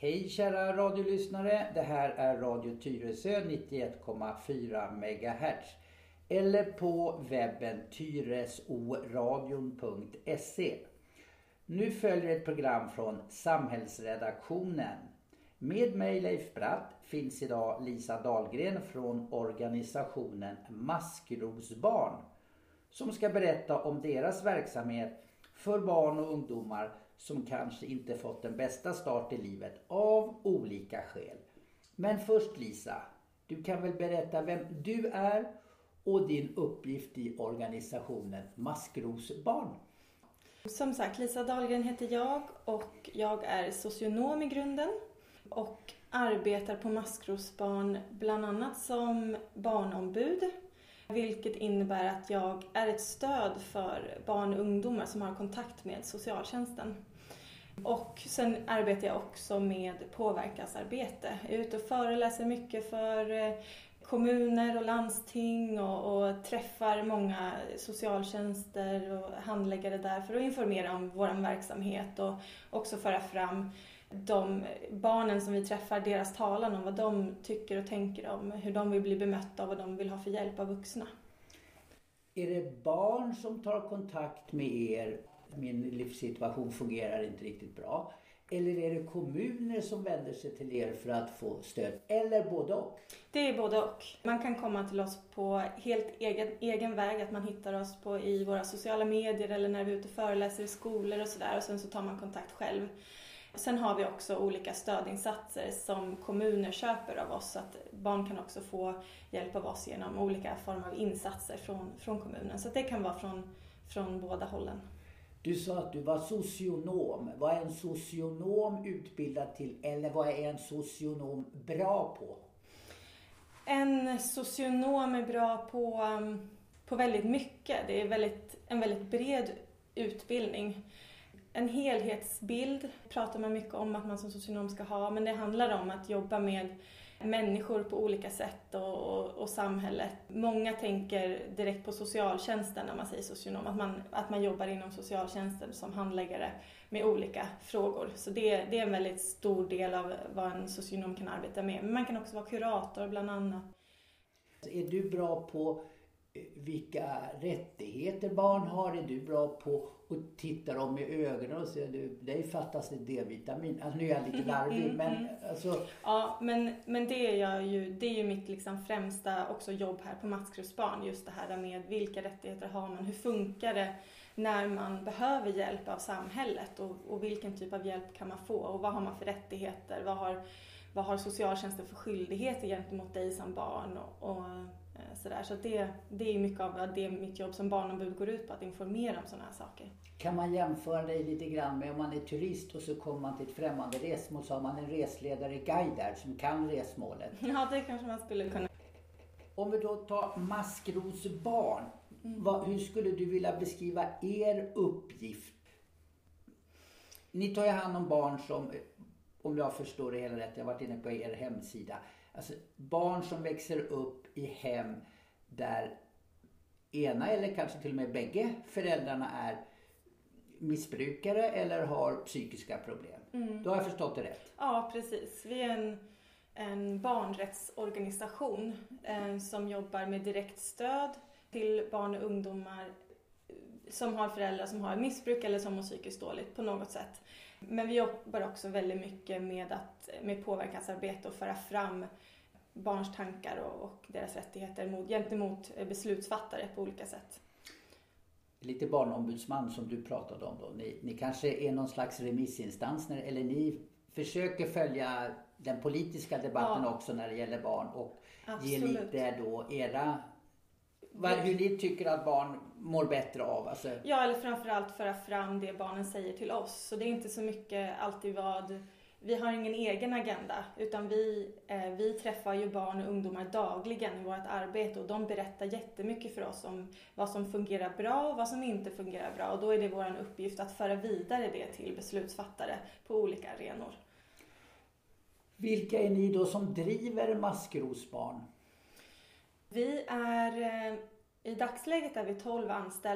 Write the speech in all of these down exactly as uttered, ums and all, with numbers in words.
Hej kära radiolyssnare, det här är Radio Tyresö nittioett komma fyra megahertz eller på webben tyresoradion punkt se. Nu följer ett program från Samhällsredaktionen. Med mig Leif Bratt finns idag Lisa Dahlgren från organisationen Maskrosbarn som ska berätta om deras verksamhet för barn och ungdomar som kanske inte fått den bästa start i livet av olika skäl. Men först Lisa, du kan väl berätta vem du är och din uppgift i organisationen Maskrosbarn. Som sagt, Lisa Dahlgren heter jag och jag är socionom i grunden och arbetar på Maskrosbarn bland annat som barnombud. Vilket innebär att jag är ett stöd för barn och ungdomar som har kontakt med socialtjänsten. Och sen arbetar jag också med påverkansarbete. Jag är ute och föreläser mycket för kommuner och landsting och, och träffar många socialtjänster och handläggare där för att informera om vår verksamhet och också föra fram de barnen som vi träffar, deras talan om vad de tycker och tänker om, hur de vill bli bemötta och vad de vill ha för hjälp av vuxna. Är det barn som tar kontakt med er? Min livssituation fungerar inte riktigt bra. Eller är det kommuner som vänder sig till er för att få stöd? Eller både och? Det är både och. Man kan komma till oss på helt egen, egen väg. Att man hittar oss på, i våra sociala medier eller när vi är ute och föreläser i skolor och sådär. Och sen så tar man kontakt själv. Sen har vi också olika stödinsatser som kommuner köper av oss. Så att barn kan också få hjälp av oss genom olika former av insatser från, från kommunen. Så det kan vara från, från båda hållen. Du sa att du var socionom. Vad är en socionom utbildad till eller vad är en socionom bra på? En socionom är bra på, på väldigt mycket. Det är väldigt, en väldigt bred utbildning. En helhetsbild pratar man mycket om att man som socionom ska ha, men det handlar om att jobba med människor på olika sätt och, och, och samhället. Många tänker direkt på socialtjänsten när man säger socionom, att man, att man jobbar inom socialtjänsten som handläggare med olika frågor. Så det, det är en väldigt stor del av vad en socionom kan arbeta med. Men man kan också vara kurator bland annat. Är du bra på vilka rättigheter barn har? Är du bra på att titta dem i ögonen och säga du, det fattas det D-vitamin? Alltså nu är jag lite larvig, mm, men mm. alltså... Ja, men, men det är jag ju, det är ju mitt liksom främsta också jobb här på Maskrosbarn. Just det här med vilka rättigheter har man? Hur funkar det när man behöver hjälp av samhället? Och, och vilken typ av hjälp kan man få? Och vad har man för rättigheter? Vad har, vad har socialtjänsten för skyldigheter gentemot dig som barn? Och, och sådär. Så det, det är mycket av det mitt jobb som barnombud går ut på, att informera om sådana här saker. Kan man jämföra dig lite grann med om man är turist och så kommer man till ett främmande resmål, så har man en resledare, guide där som kan resmålet? Ja, det kanske man skulle kunna. Om vi då tar Maskrosbarn, mm. vad, hur skulle du vilja beskriva er uppgift? Ni tar ju hand om barn som, om jag förstår det hela rätt, jag har varit inne på er hemsida. Alltså barn som växer upp i hem där ena eller kanske till och med bägge föräldrarna är missbrukare eller har psykiska problem. Mm. Då har jag förstått det rätt. Ja, precis. Vi är en, en barnrättsorganisation eh, som jobbar med direkt stöd till barn och ungdomar som har föräldrar som har missbruk eller som mår psykiskt dåligt på något sätt. Men vi jobbar också väldigt mycket med, att, med påverkansarbete och föra fram barns tankar och, och deras rättigheter mot, gentemot beslutsfattare på olika sätt. Lite barnombudsman som du pratade om då. Ni, ni kanske är någon slags remissinstans när, eller ni försöker följa den politiska debatten ja. Också när det gäller barn och Absolut. Ge lite då era... Vad, hur ni tycker att barn mår bättre av? Alltså. Ja, eller framförallt föra fram det barnen säger till oss. Så det är inte så mycket alltid vad... Vi har ingen egen agenda, utan vi, eh, vi träffar ju barn och ungdomar dagligen i vårt arbete. Och de berättar jättemycket för oss om vad som fungerar bra och vad som inte fungerar bra. Och då är det vår uppgift att föra vidare det till beslutsfattare på olika arenor. Vilka är ni då som driver Maskrosbarn? Vi är, i dagsläget är vi tolv anställda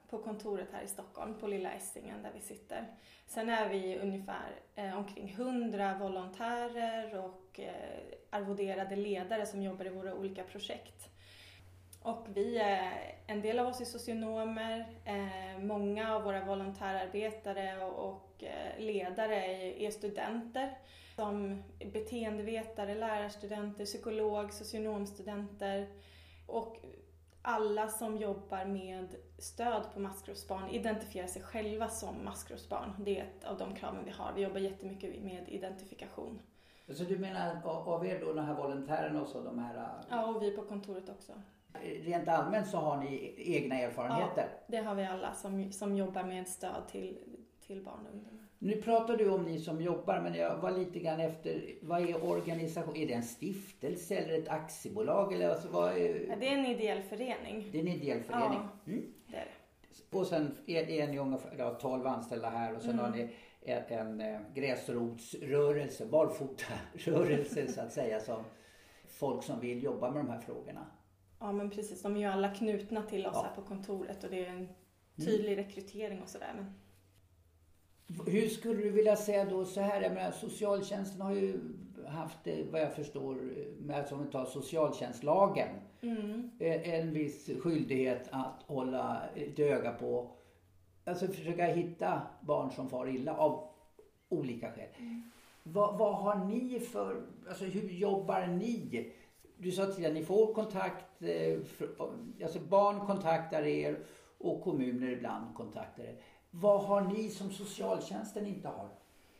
på kontoret här i Stockholm, på Lilla Essingen där vi sitter. Sen är vi ungefär eh, omkring hundra volontärer och eh, arvoderade ledare som jobbar i våra olika projekt. Och vi är, en del av oss är socionomer, eh, många av våra volontärarbetare och, och eh, ledare är, är studenter. Som beteendevetare, lärarstudenter, psykolog, socionomstudenter och alla som jobbar med stöd på maskrosbarn identifierar sig själva som maskrosbarn. Det är ett av de kraven vi har. Vi jobbar jättemycket med identifikation. Så du menar av er då, de här volontärerna och så, de här... Ja, och vi på kontoret också. Rent allmänt så har ni egna erfarenheter? Ja, det har vi alla som, som jobbar med stöd till, till barn och ungdomar. Nu pratar du om ni som jobbar, men jag var lite grann efter, vad är organisation? Är det en stiftelse eller ett aktiebolag? Eller alltså, vad är... Ja, det är en ideell förening. Det är en ideell förening? Ja, mm. det är det. Och sen är, är ni ungefär ja, tolv anställda här och sen mm. har ni en, en, en gräsrotsrörelse, barfotarörelse så att säga, som folk som vill jobba med de här frågorna. Ja, men precis. De är ju alla knutna till oss ja. här på kontoret och det är en tydlig mm. rekrytering och sådär. Men... Hur skulle du vilja säga då så här? Jag menar, socialtjänsten har ju haft, vad jag förstår, med att vi tar socialtjänstlagen, mm. en viss skyldighet att hålla ett öga på, alltså försöka hitta barn som far illa av olika skäl. Mm. Vad, vad har ni för, alltså hur jobbar ni? Du sa tidigare, ni får kontakt, alltså barn kontaktar er och kommuner ibland kontaktar er. Vad har ni som socialtjänsten inte har?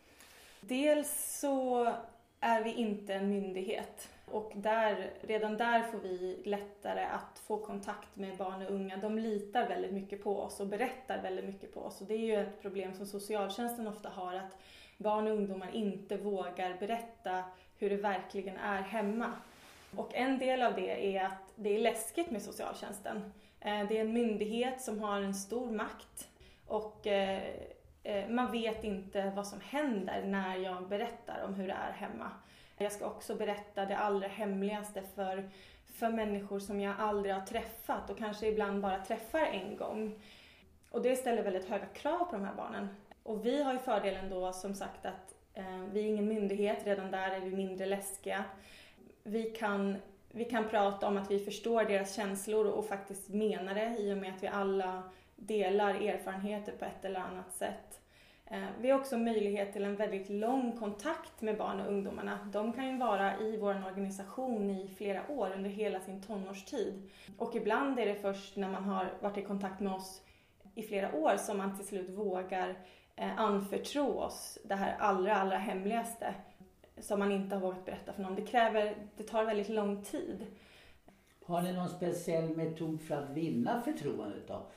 Dels så är vi inte en myndighet och där, redan där får vi lättare att få kontakt med barn och unga. De litar väldigt mycket på oss och berättar väldigt mycket på oss. Och det är ju ett problem som socialtjänsten ofta har, att barn och ungdomar inte vågar berätta hur det verkligen är hemma. Och en del av det är att det är läskigt med socialtjänsten. Det är en myndighet som har en stor makt. Och eh, man vet inte vad som händer när jag berättar om hur det är hemma. Jag ska också berätta det allra hemligaste för, för människor som jag aldrig har träffat och kanske ibland bara träffar en gång. Och det ställer väldigt höga krav på de här barnen. Och vi har ju fördelen då som sagt att eh, vi är ingen myndighet, redan där är vi mindre läskiga. Vi kan, vi kan prata om att vi förstår deras känslor och faktiskt menar det i och med att vi alla delar erfarenheter på ett eller annat sätt. Vi har också möjlighet till en väldigt lång kontakt med barn och ungdomarna. De kan ju vara i vår organisation i flera år under hela sin tonårstid. Och ibland är det först när man har varit i kontakt med oss i flera år som man till slut vågar anförtro oss det här allra, allra hemligaste som man inte har vågat berätta för någon. Det kräver, det tar väldigt lång tid. Har ni någon speciell metod för att vinna förtroendet då?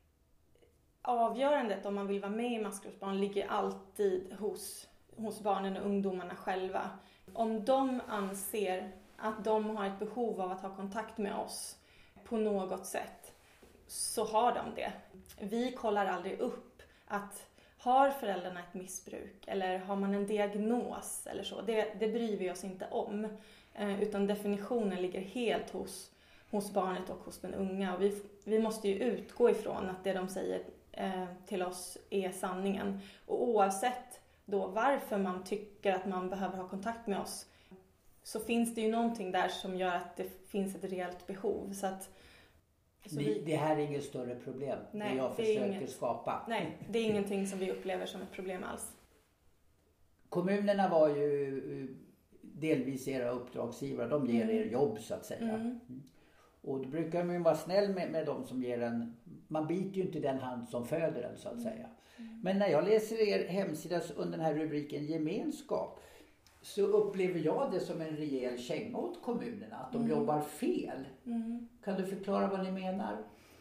Avgörandet om man vill vara med i maskrosbarn ligger alltid hos, hos barnen och ungdomarna själva. Om de anser att de har ett behov av att ha kontakt med oss på något sätt, så har de det. Vi kollar aldrig upp att har föräldrarna ett missbruk eller har man en diagnos eller så. Det, det bryr vi oss inte om, utan definitionen ligger helt hos, hos barnet och hos den unga. Och vi, vi måste ju utgå ifrån att det de säger till oss är sanningen. Och oavsett då varför man tycker att man behöver ha kontakt med oss, så finns det ju någonting där som gör att det finns ett reellt behov. Så att, så det, vi, det här är inget större problem. Nej, det jag det försöker inget, skapa. Nej, det är ingenting som vi upplever som ett problem alls. Kommunerna var ju delvis era uppdragsgivare. De ger mm. er jobb så att säga. Mm. Och då brukar man ju vara snäll med, med dem som ger en... Man biter ju inte den hand som föder en så att säga. Mm. Men när jag läser er hemsida under den här rubriken gemenskap, så upplever jag det som en rejäl känga åt kommunerna. Att de mm. jobbar fel. Mm. Kan du förklara vad ni menar?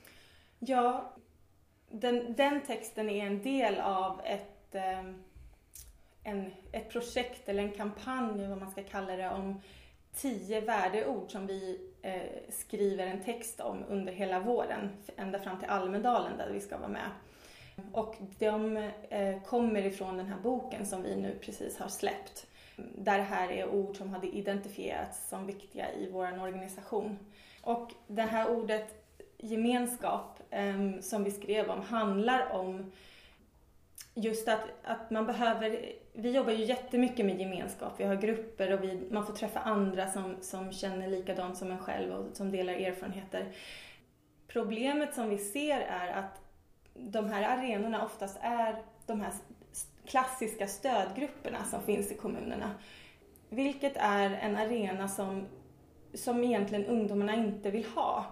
Ja, den, den texten är en del av ett, en, ett projekt eller en kampanj, vad man ska kalla det, om tio värdeord som vi eh, skriver en text om under hela våren, ända fram till Almedalen där vi ska vara med. Och de eh, kommer ifrån den här boken som vi nu precis har släppt, där det här är ord som hade identifierats som viktiga i vår organisation. Och det här ordet gemenskap eh, som vi skrev om handlar om just att, att man behöver, vi jobbar ju jättemycket med gemenskap, vi har grupper och vi, man får träffa andra som, som känner likadant som en själv och som delar erfarenheter. Problemet som vi ser är att de här arenorna oftast är de här klassiska stödgrupperna som finns i kommunerna. Vilket är en arena som, som egentligen ungdomarna inte vill ha.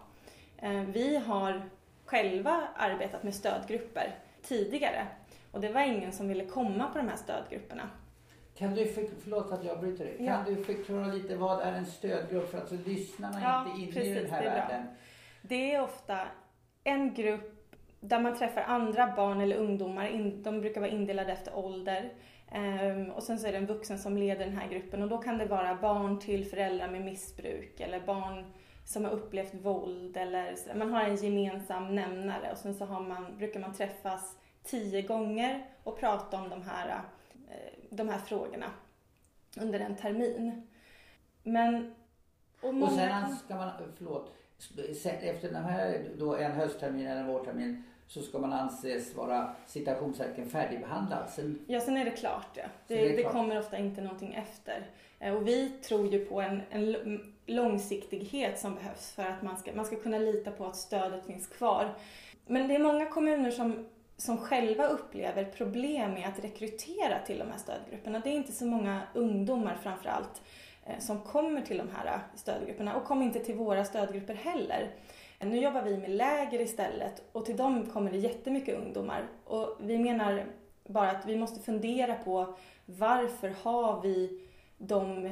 Vi har själva arbetat med stödgrupper tidigare. Och det var ingen som ville komma på de här stödgrupperna. Kan du, för, förlåt att jag bryter dig. Ja. Kan du förklara lite vad är en stödgrupp för att alltså, lyssnarna ja, inte inne precis, i den här det världen? Det är ofta en grupp där man träffar andra barn eller ungdomar. De brukar vara indelade efter ålder. Och sen så är det en vuxen som leder den här gruppen. Och då kan det vara barn till föräldrar med missbruk eller barn som har upplevt våld. Eller så. Man har en gemensam nämnare och sen så har man, brukar man träffas tio gånger och prata om de här, de här frågorna under en termin. Men, och, många... och sen ska man, förlåt, efter den här då en hösttermin eller en vårtermin så ska man anses vara citationssäkert färdigbehandlad. Sen... Ja, sen är det klart. Ja. Det, det, det klart. kommer ofta inte någonting efter. Och vi tror ju på en, en långsiktighet som behövs för att man ska, man ska kunna lita på att stödet finns kvar. Men det är många kommuner som som själva upplever problem med att rekrytera till de här stödgrupperna. Det är inte så många ungdomar framförallt som kommer till de här stödgrupperna och kommer inte till våra stödgrupper heller. Nu jobbar vi med läger istället och till dem kommer det jättemycket ungdomar. Och vi menar bara att vi måste fundera på varför har vi de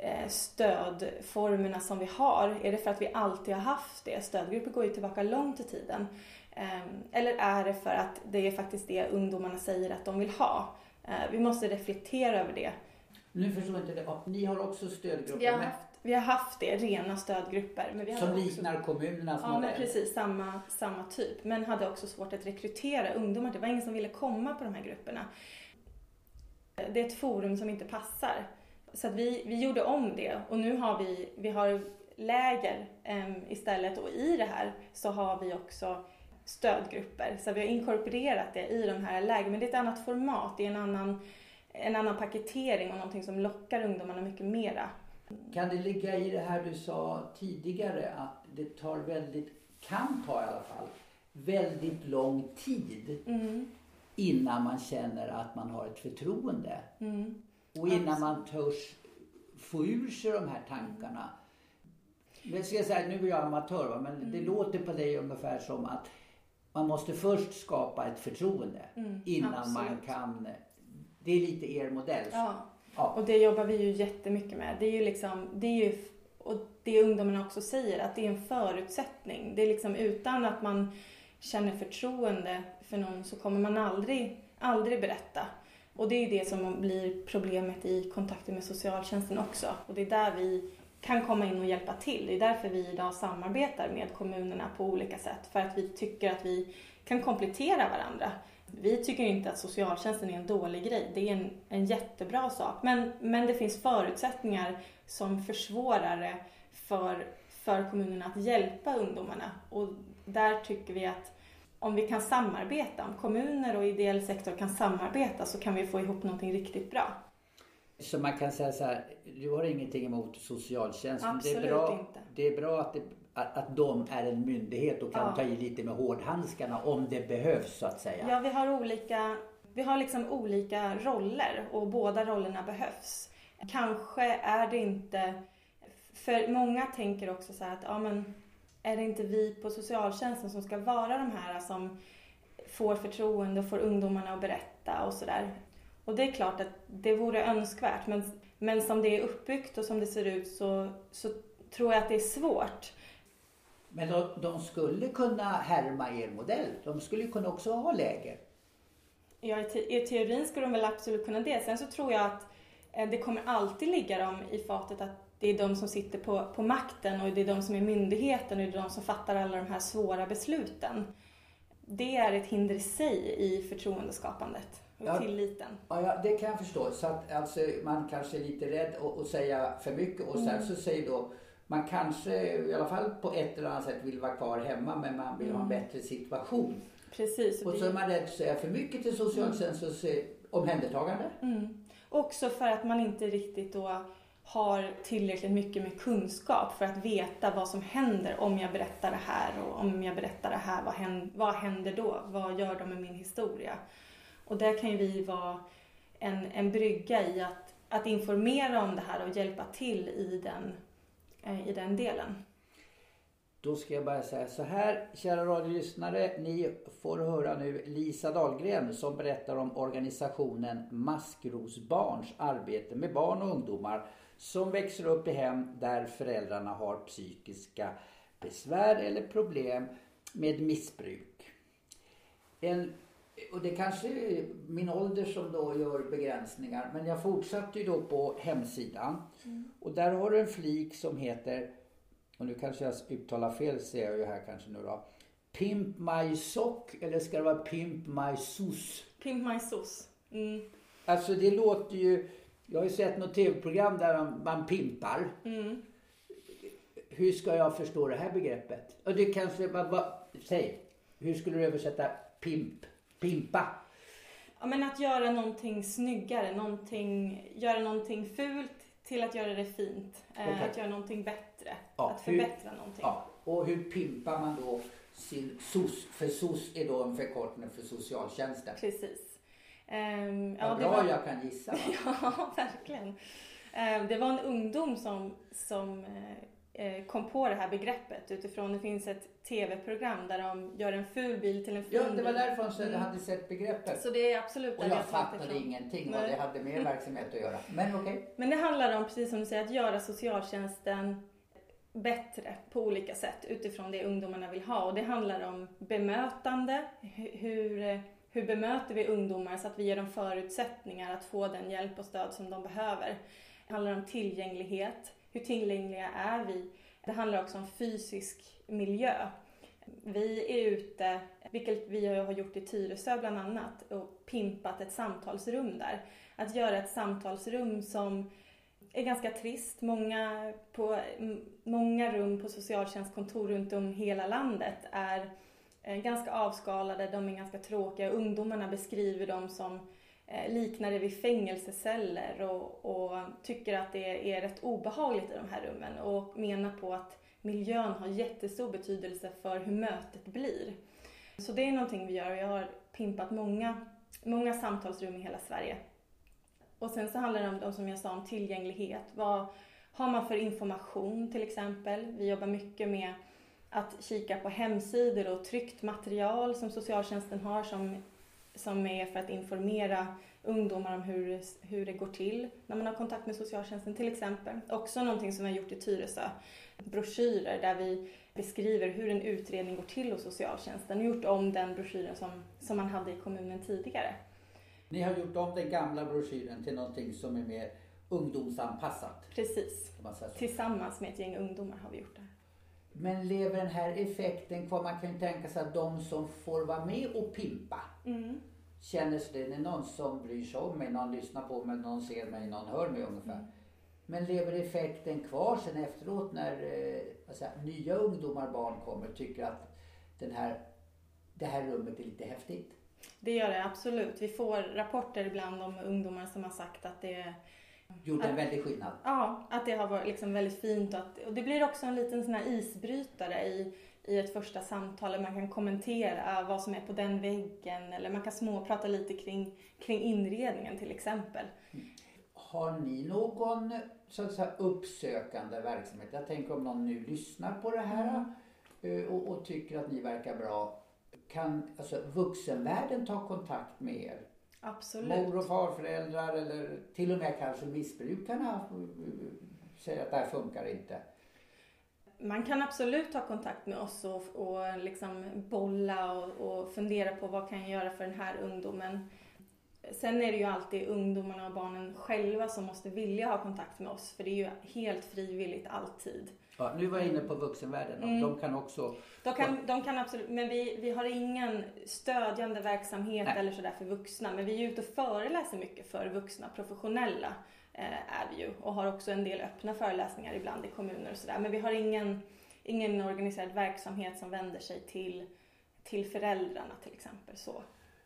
stödformerna som vi har? Är det för att vi alltid har haft det? Stödgrupper går ju tillbaka långt i tiden. Eller är det för att det är faktiskt det ungdomarna säger att de vill ha? Vi måste reflektera över det. Nu förstår jag inte det. Ni har också stödgrupper vi har med? Haft, vi har haft det, rena stödgrupper. Men vi har som också, liknar kommunernas ja, modell? Ja, precis. Samma, samma typ. Men hade också svårt att rekrytera ungdomar. Det var ingen som ville komma på de här grupperna. Det är ett forum som inte passar. Så att vi, vi gjorde om det. Och nu har vi, vi har läger um, istället. Och i det här så har vi också stödgrupper. Så vi har inkorporerat det i de här lägren. Men det är ett annat format. Det är en annan, en annan paketering och någonting som lockar ungdomarna mycket mera. Kan det ligga i det här du sa tidigare att det tar väldigt, kan ta i alla fall, väldigt lång tid mm. innan man känner att man har ett förtroende. Mm. Och innan Absolut. man törs få ur sig de här tankarna. Det ska jag säga, nu är jag amatör va? Men mm. det låter på dig ungefär som att man måste först skapa ett förtroende mm. innan Absolut. man kan, det är lite er modell. Ja. Ja. Och det jobbar vi ju jättemycket med. Det är ju liksom, det är ju, och det ungdomarna också säger, att det är en förutsättning. Det är liksom utan att man känner förtroende för någon så kommer man aldrig, aldrig berätta. Och det är ju det som blir problemet i kontakten med socialtjänsten också. Och det är där vi kan komma in och hjälpa till. Det är därför vi idag samarbetar med kommunerna på olika sätt. För att vi tycker att vi kan komplettera varandra. Vi tycker inte att socialtjänsten är en dålig grej. Det är en, en jättebra sak. Men, men det finns förutsättningar som försvårar det för, för kommunerna att hjälpa ungdomarna. Och där tycker vi att om vi kan samarbeta, om kommuner och ideell sektor kan samarbeta så kan vi få ihop någonting riktigt bra. Så man kan säga så här, du har ingenting emot socialtjänsten. Absolut det är bra, inte. Det är bra att, det, att, att de är en myndighet och kan ja. ta i lite med hårdhandskarna om det behövs så att säga. Ja, vi har olika, vi har liksom olika roller och båda rollerna behövs. Kanske är det inte, för många tänker också så här att ja men är det inte vi på socialtjänsten som ska vara de här som får förtroende och får ungdomarna att berätta och sådär. Och det är klart att det vore önskvärt. Men, men som det är uppbyggt och som det ser ut så, så tror jag att det är svårt. Men de, de skulle kunna härma er modell. De skulle kunna också ha läger. Ja, i, te, i teorin skulle de väl absolut kunna det. Sen så tror jag att eh, det kommer alltid ligga dem i fatet att det är de som sitter på, på makten och det är de som är myndigheten och det är de som fattar alla de här svåra besluten. Det är ett hinder i sig i förtroendeskapandet och ja, tilliten. Ja, ja, det kan jag förstå. Så att alltså, man kanske är lite rädd att, att säga för mycket och sen mm. så säger då man kanske i alla fall på ett eller annat sätt vill vara kvar hemma, men man vill mm. ha en bättre situation. Precis. Och, och så är man rädd att säga för mycket till socialtjänstens mm. omhändertagande. Mm. Också för att man inte riktigt då har tillräckligt mycket med kunskap för att veta vad som händer om jag berättar det här, och om jag berättar det här, vad händer, vad händer då? Vad gör de med min historia? Och där kan ju vi vara en, en brygga i att, att informera om det här och hjälpa till i den, i den delen. Då ska jag bara säga så här, kära radiolyssnare, ni får höra nu Lisa Dahlgren som berättar om organisationen Maskrosbarns arbete med barn och ungdomar som växer upp i hem där föräldrarna har psykiska besvär eller problem med missbruk. En, och det kanske är min ålder som då gör begränsningar, men jag fortsatte ju då på hemsidan mm. och där har du en flik som heter, och nu kanske jag uttalar fel, ser jag ju här kanske nu då, Pimp My Sock, eller ska det vara Pimp My Sus? Pimp My Sus. Mm. Alltså det låter ju, jag har ju sett något tv-program där man, man pimpar. Mm. Hur ska jag förstå det här begreppet? Och det kanske, vad, vad, säg, hur skulle du översätta pimp, pimpa? Ja, men att göra någonting snyggare, någonting, göra någonting fult till att göra det fint. Okay. Att göra någonting bättre, ja, att förbättra hur, någonting. Ja. Och hur pimpar man då sin S O S? För S O S är då en förkortning för socialtjänsten. Precis. Um, ja, bra, var... jag kan gissa. Va? Ja, verkligen. Um, det var en ungdom som, som uh, kom på det här begreppet utifrån, det finns ett tv-program där de gör en ful bil till en fin bil. Ja, det var därifrån så mm. jag hade sett begreppet. Så det är absolut. Och jag fattade ingenting vad det hade med verksamhet att göra. Men okej. Okay. Men det handlar om, precis som du säger, att göra socialtjänsten bättre på olika sätt utifrån det ungdomarna vill ha. Och det handlar om bemötande, hur... Hur bemöter vi ungdomar så att vi ger dem förutsättningar att få den hjälp och stöd som de behöver. Det handlar om tillgänglighet. Hur tillgängliga är vi? Det handlar också om fysisk miljö. Vi är ute, vilket vi har gjort i Tyresö bland annat, och pimpat ett samtalsrum där. Att göra ett samtalsrum som är ganska trist. Många, på, många rum på socialtjänstkontor runt om hela landet är ganska avskalade, de är ganska tråkiga. Ungdomarna beskriver dem som eh, liknande vid fängelseceller och, och tycker att det är rätt obehagligt i de här rummen och menar på att miljön har jättestor betydelse för hur mötet blir. Så det är någonting vi gör, och jag har pimpat många, många samtalsrum i hela Sverige. Och sen så handlar det om, om, som jag sa, om tillgänglighet. Vad har man för information till exempel? Vi jobbar mycket med att kika på hemsidor och tryckt material som socialtjänsten har som, som är för att informera ungdomar om hur, hur det går till när man har kontakt med socialtjänsten till exempel. Också någonting som vi har gjort i Tyresö. Broschyrer där vi beskriver hur en utredning går till hos socialtjänsten. Och gjort om den broschyren som, som man hade i kommunen tidigare. Ni har gjort om den gamla broschyren till någonting som är mer ungdomsanpassat. Precis. Tillsammans med ett gäng ungdomar har vi gjort det. Men lever den här effekten kvar? Man kan ju tänka sig att de som får vara med och pimpa mm. känner sig, det är någon som bryr sig om mig, någon lyssnar på mig, någon ser mig, någon hör mig ungefär. Mm. Men lever effekten kvar sen efteråt när eh, alltså, nya ungdomar, barn kommer, tycker att den här, det här rummet är lite häftigt? Det gör det absolut. Vi får rapporter ibland om ungdomar som har sagt att det gjorde en väldig skillnad. Ja, att det har varit liksom väldigt fint. Och, att, och det blir också en liten sån här isbrytare i, i ett första samtal. Där man kan kommentera vad som är på den väggen. Eller man kan småprata lite kring, kring inredningen till exempel. Mm. Har ni någon så att säga, uppsökande verksamhet? Jag tänker om någon nu lyssnar på det här mm. och, och tycker att ni verkar bra. Kan alltså, vuxenvärlden ta kontakt med er? Absolut. Mor- och farföräldrar eller till och med kanske missbrukarna säger att det här funkar inte. Man kan absolut ta kontakt med oss och, och liksom bolla och, och fundera på vad kan jag göra för den här ungdomen. Sen är det ju alltid ungdomarna och barnen själva som måste vilja ha kontakt med oss. För det är ju helt frivilligt alltid. Ja, nu var jag inne på vuxenvärlden. Mm. De kan också... De kan, de kan absolut, men vi, vi har ingen stödjande verksamhet Nej. eller sådär för vuxna. Men vi är ute och föreläser mycket för vuxna, professionella är vi ju. Och har också en del öppna föreläsningar ibland i kommuner och sådär. Men vi har ingen, ingen organiserad verksamhet som vänder sig till, till föräldrarna till exempel. Så.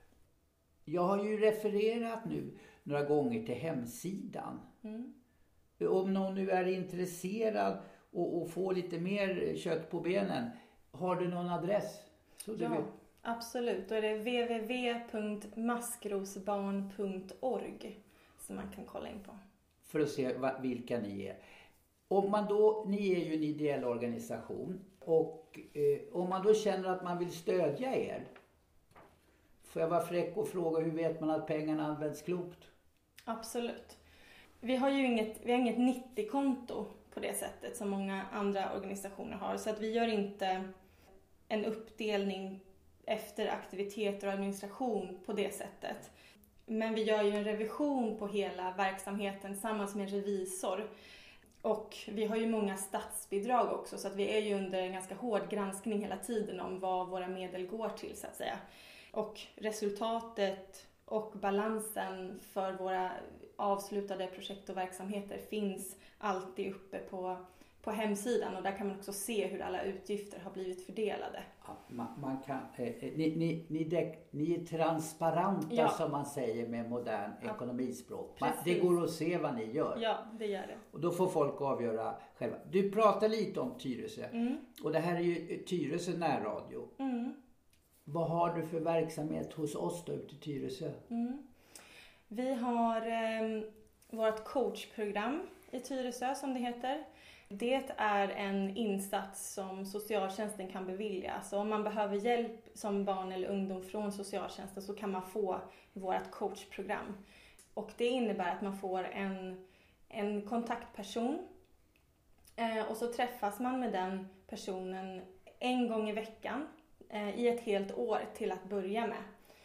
Jag har ju refererat nu några gånger till hemsidan. Mm. Om någon nu är intresserad och, och får lite mer kött på benen, har du någon adress? Så ja, vet. Absolut. Då är det w w w punkt maskrosbarn punkt org som man kan kolla in på. För att se vilka ni är. Om man då, ni är ju en ideell organisation och eh, om man då känner att man vill stödja er, får jag vara fräck och fråga, hur vet man att pengarna används klokt? Absolut. Vi har ju inget, vi har inget nittio-konto på det sättet som många andra organisationer har. Så att vi gör inte en uppdelning efter aktiviteter och administration på det sättet. Men vi gör ju en revision på hela verksamheten tillsammans med en revisor. Och vi har ju många statsbidrag också, så att vi är ju under en ganska hård granskning hela tiden om vad våra medel går till så att säga. Och resultatet och balansen för våra avslutade projekt och verksamheter finns alltid uppe på, på hemsidan, och där kan man också se hur alla utgifter har blivit fördelade. Ja, man, man kan, eh, ni, ni, ni, dek, ni är transparenta, ja, som man säger med modern ja, ekonomispråk. Man, det går att se vad ni gör. Ja, det gör det. Och då får folk avgöra själva. Du pratar lite om Tyresö. Mm. Och det här är ju Tyresö närradio. Mm. Vad har du för verksamhet hos oss då ute i Tyresö? Mm. Vi har eh, vårt coachprogram i Tyresö som det heter. Det är en insats som socialtjänsten kan bevilja. Så om man behöver hjälp som barn eller ungdom från socialtjänsten så kan man få vårt coachprogram. Och det innebär att man får en, en kontaktperson eh, och så träffas man med den personen en gång i veckan eh, i ett helt år till att börja med.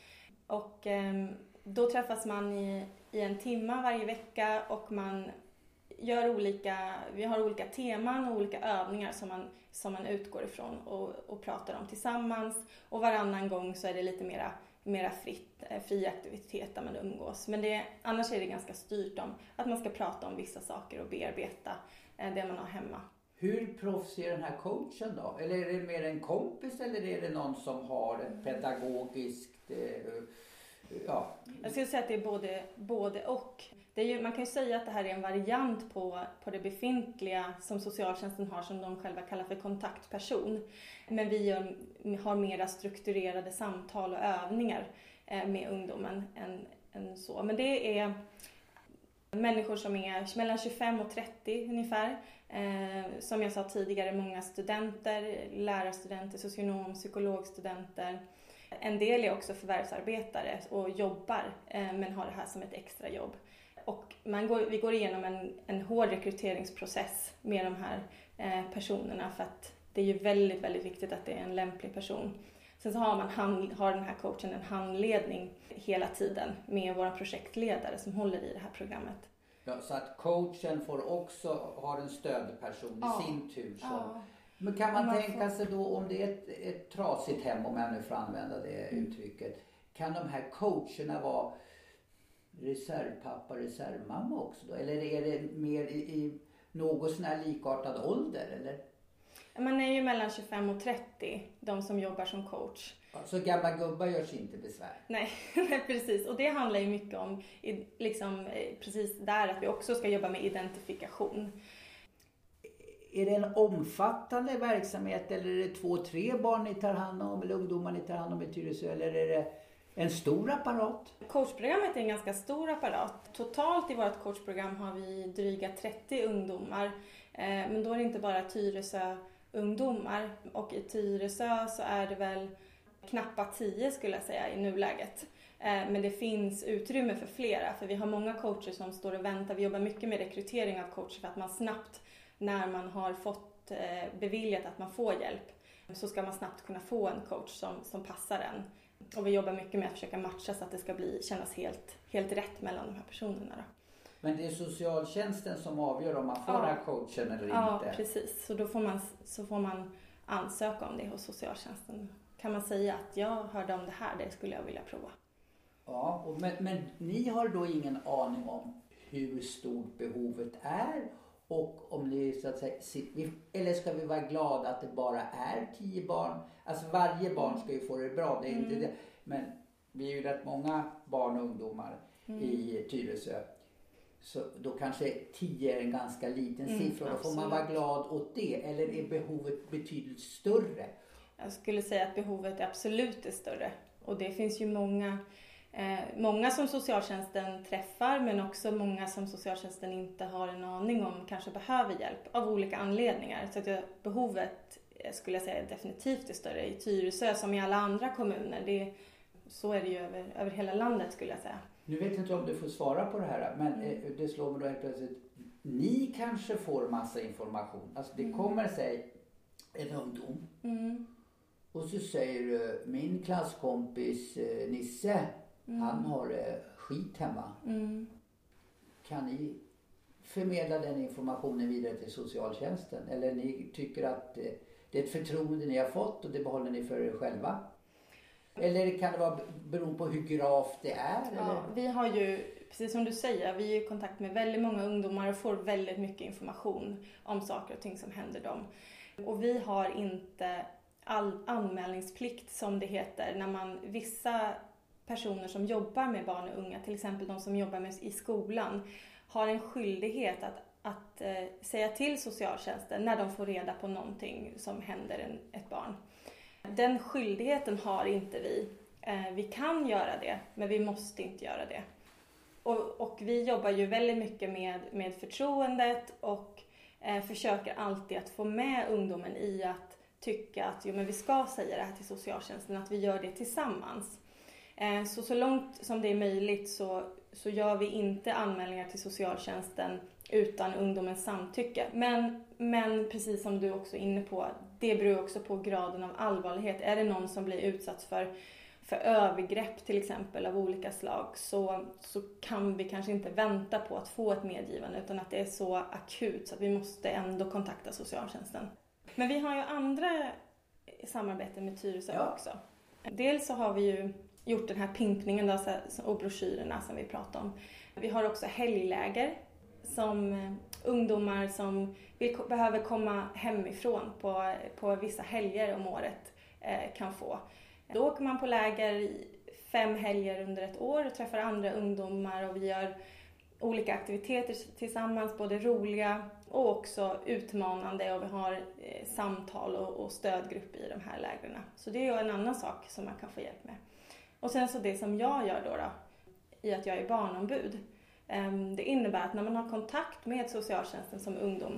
Och eh, då träffas man i, i en timme varje vecka och man gör olika, vi har olika teman och olika övningar som man, som man utgår ifrån och, och pratar om tillsammans. Och varannan gång så är det lite mera, mera fritt, fri aktivitet där man umgås. Men det, annars är det ganska styrt om att man ska prata om vissa saker och bearbeta det man har hemma. Hur proffs är den här coachen då? Eller är det mer en kompis eller är det någon som har ett pedagogiskt... Eh, ja. Jag skulle säga att det är både, både och. Det är ju, man kan ju säga att det här är en variant på, på det befintliga som socialtjänsten har, som de själva kallar för kontaktperson. Men vi gör, har mera strukturerade samtal och övningar med ungdomen än, än så. Men det är människor som är mellan tjugofem och trettio ungefär. Eh, som jag sa tidigare, många studenter, lärarstudenter, socionom, psykologstudenter. En del är också förvärvsarbetare och jobbar eh, men har det här som ett extra jobb. Och man går, vi går igenom en, en hård rekryteringsprocess med de här eh, personerna, för att det är ju väldigt, väldigt viktigt att det är en lämplig person. Sen så har, man hand, har den här coachen en handledning hela tiden med våra projektledare som håller i det här programmet. Ja, så att coachen får också ha en stödperson ja. i sin tur. Så. Ja. Men kan man, man tänka får... sig då, om det är ett, ett trasigt hem, om jag nu får använda det mm. uttrycket, kan de här coacherna vara reservpappa, reservmamma också då? Eller är det mer i, i något sån här likartad ålder, eller? Man är ju mellan tjugofem och trettio, de som jobbar som coach. Ja, så gamla gubbar gör sig inte besvär? Nej, precis. Och det handlar ju mycket om, liksom, precis där, att vi också ska jobba med identifikation. Är det en omfattande verksamhet, eller är det två, tre barn ni tar hand om, eller ungdomar ni tar hand om i Tyresö, eller är det en stor apparat? Coachprogrammet är en ganska stor apparat. Totalt i vårt coachprogram har vi dryga trettio ungdomar. Men då är det inte bara Tyresö ungdomar. Och i Tyresö så är det väl knappt tio skulle jag säga i nuläget. Men det finns utrymme för flera. För vi har många coacher som står och väntar. Vi jobbar mycket med rekrytering av coacher för att man snabbt, när man har fått beviljat att man får hjälp, så ska man snabbt kunna få en coach som, som passar en. Och vi jobbar mycket med att försöka matcha så att det ska bli, kännas helt, helt rätt mellan de här personerna då. Men det är socialtjänsten som avgör om man får ja. den här coachen eller ja, inte? Ja, precis. Så då får man, så får man ansöka om det hos socialtjänsten. Kan man säga att jag hörde om det här, det skulle jag vilja prova. Ja, och men, men ni har då ingen aning om hur stort behovet är och om ni så att säga, eller ska vi vara glada att det bara är tio barn? Alltså varje barn ska ju få det bra, det är mm. inte det. Men vi är ju rätt många barn och ungdomar mm. i Tyresö. Så då kanske tio är en ganska liten mm, siffra. Då får man vara glad åt det. Eller är behovet betydligt större? Jag skulle säga att behovet absolut är större. Och det finns ju många, eh, många som socialtjänsten träffar. Men också många som socialtjänsten inte har en aning om kanske behöver hjälp. Av olika anledningar. Så att jag, behovet skulle jag säga definitivt är större i Tyresö som i alla andra kommuner. Det, så är det ju över, över hela landet skulle jag säga. Nu vet jag inte om du får svara på det här, men mm. det slår mig då helt plötsligt. Ni kanske får massa information. Alltså det mm. kommer sig en ungdom. Mm. Och så säger du, min klasskompis Nisse, mm. han har skit hemma. Mm. Kan ni förmedla den informationen vidare till socialtjänsten? Eller ni tycker att det är ett förtroende ni har fått och det behåller ni för er själva? Eller kan det vara beroende på hur gravt det är? Ja, eller? Vi har ju, precis som du säger, vi är i kontakt med väldigt många ungdomar och får väldigt mycket information om saker och ting som händer dem. Och vi har inte all anmälningsplikt som det heter när man, vissa personer som jobbar med barn och unga, till exempel de som jobbar med i skolan, har en skyldighet att, att eh, säga till socialtjänsten när de får reda på någonting som händer en, ett barn. Den skyldigheten har inte vi. Eh, vi kan göra det, men vi måste inte göra det. Och, och vi jobbar ju väldigt mycket med, med förtroendet och eh, försöker alltid att få med ungdomen i att tycka att jo, men vi ska säga det här till socialtjänsten, att vi gör det tillsammans. Eh, så så långt som det är möjligt så, så gör vi inte anmälningar till socialtjänsten utan ungdomens samtycke. Men, men precis som du också är inne på, det beror också på graden av allvarlighet. Är det någon som blir utsatt för, för övergrepp till exempel av olika slag så, så kan vi kanske inte vänta på att få ett medgivande utan att det är så akut så att vi måste ändå kontakta socialtjänsten. Men vi har ju andra samarbeten med Tyresö ja. också. Dels så har vi ju gjort den här pimpningen då, och broschyrerna som vi pratade om. Vi har också helgläger som ungdomar som vill, behöver komma hemifrån på, på vissa helger om året eh, kan få. Då åker man på läger i fem helger under ett år och träffar andra ungdomar och vi gör olika aktiviteter tillsammans, både roliga och också utmanande och vi har eh, samtal och, och stödgrupper i de här lägren. Så det är en annan sak som man kan få hjälp med. Och sen så det som jag gör då, då i att jag är barnombud. Det innebär att när man har kontakt med socialtjänsten som ungdom,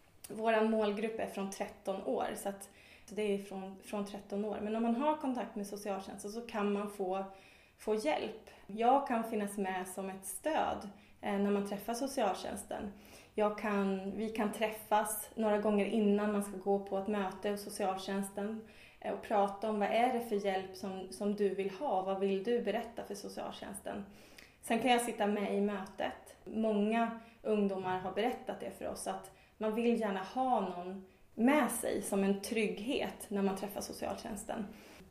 vår målgrupp är från tretton år, så att det är från, från tretton år. Men om man har kontakt med socialtjänsten så kan man få, få hjälp. Jag kan finnas med som ett stöd när man träffar socialtjänsten. Jag kan, vi kan träffas några gånger innan man ska gå på ett möte hos socialtjänsten och prata om vad är det för hjälp som, som du vill ha, vad vill du berätta för socialtjänsten. Sen kan jag sitta med i mötet. Många ungdomar har berättat det för oss att man vill gärna ha någon med sig som en trygghet när man träffar socialtjänsten.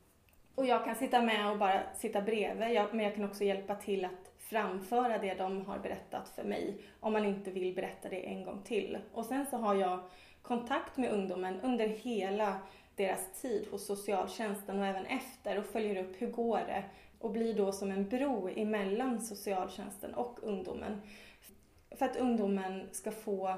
Och jag kan sitta med och bara sitta bredvid, jag, men jag kan också hjälpa till att framföra det de har berättat för mig om man inte vill berätta det en gång till. Och sen så har jag kontakt med ungdomen under hela deras tid hos socialtjänsten och även efter och följer upp hur går det. Och blir då som en bro emellan socialtjänsten och ungdomen. För att ungdomen ska få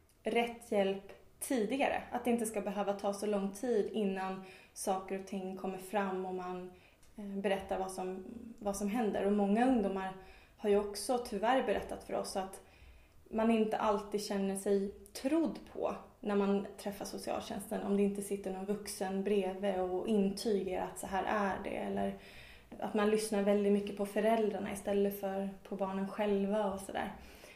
rätt hjälp tidigare. Att det inte ska behöva ta så lång tid innan saker och ting kommer fram och man berättar vad som, vad som händer. Och många ungdomar har ju också tyvärr berättat för oss att man inte alltid känner sig trodd på när man träffar socialtjänsten. Om det inte sitter någon vuxen bredvid och intygar att så här är det. Eller att man lyssnar väldigt mycket på föräldrarna istället för på barnen själva och sådär.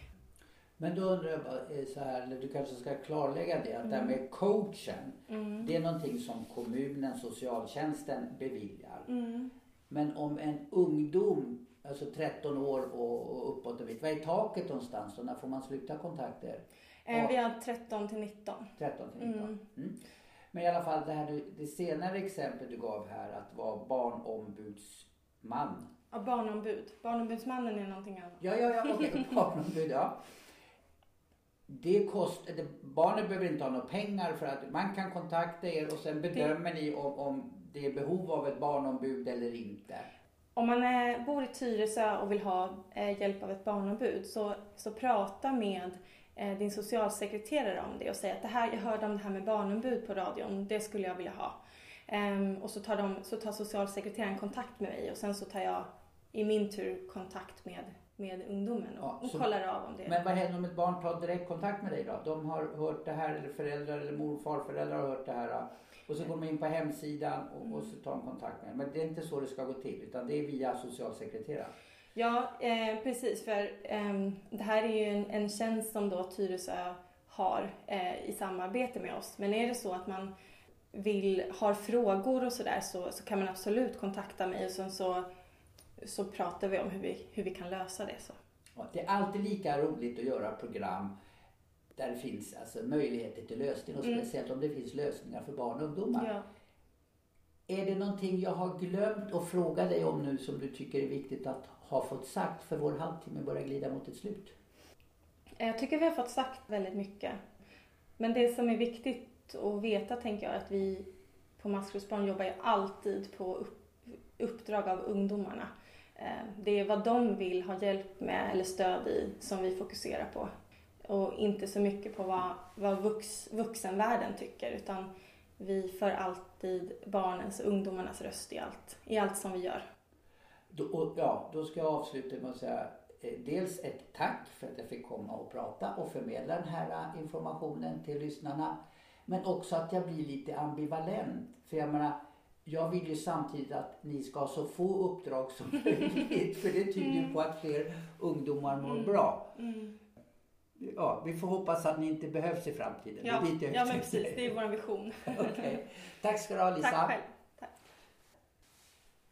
Men då undrar jag så här, eller du kanske ska klarlägga det, att mm. det här med coachen, mm. det är någonting som kommunen, socialtjänsten beviljar. Mm. Men om en ungdom, alltså tretton år och uppåt och vitt, vad är taket någonstans och när får man sluta kontakter? Eh, vi har tretton till nitton. tretton till nitton. Mm. Mm. Men i alla fall det här, det senare exempel du gav här, att vara barnombudsman Ja, barnombud. Barnombudsmannen är någonting annat. Ja, ja, ja, okej. Okay. Barnombud, ja. Det kostar, det, barnen behöver inte ha några pengar för att man kan kontakta er och sen bedömer det, ni om, om det är behov av ett barnombud eller inte. Om man är, bor i Tyresö och vill ha eh, hjälp av ett barnombud så, så prata med eh, din socialsekreterare om det och säga att det här, jag hörde om det här med barnombud på radion, det skulle jag vilja ha. Um, och så tar, de, så tar socialsekreteraren kontakt med mig och sen så tar jag i min tur kontakt med, med ungdomen och, ja, och kollar av om det. Men vad händer om ett barn tar direkt kontakt med dig då? De har hört det här, eller föräldrar eller mor och farföräldrar har hört det här och så går de in på hemsidan och, mm. och så tar de kontakt med dig. Men det är inte så det ska gå till utan det är via socialsekreteraren. Ja, eh, precis för eh, det här är ju en, en tjänst som då Tyresö har eh, i samarbete med oss. Men är det så att man vill, har frågor och sådär så, så kan man absolut kontakta mig och sen så, så pratar vi om hur vi, hur vi kan lösa det. Så. Ja, det är alltid lika roligt att göra program där det finns alltså, möjligheter till lösning och mm. speciellt om det finns lösningar för barn och ungdomar. Ja. Är det någonting jag har glömt att fråga dig om nu som du tycker är viktigt att ha fått sagt för vår halvtimme börjar glida mot ett slut? Jag tycker vi har fått sagt väldigt mycket. Men det som är viktigt att veta tänker jag att vi på Maskrosbarn jobbar ju alltid på upp, uppdrag av ungdomarna. Det är vad de vill ha hjälp med eller stöd i som vi fokuserar på. Och inte så mycket på vad, vad vux, vuxenvärlden tycker utan vi för alltid barnens och ungdomarnas röst i allt, i allt som vi gör. Då, och, ja, då ska jag avsluta med att säga eh, dels ett tack för att jag fick komma och prata och förmedla den här informationen till lyssnarna. Men också att jag blir lite ambivalent. För jag menar, jag vill ju samtidigt att ni ska ha så få uppdrag som möjligt. För det tyder ju mm. på att fler ungdomar mår mm. bra. Mm. Ja, vi får hoppas att ni inte behövs i framtiden. Ja, det är dit jag ja men precis. Det är vår vision. Okej. Okay. Tack ska du ha, Lisa. Tack själv.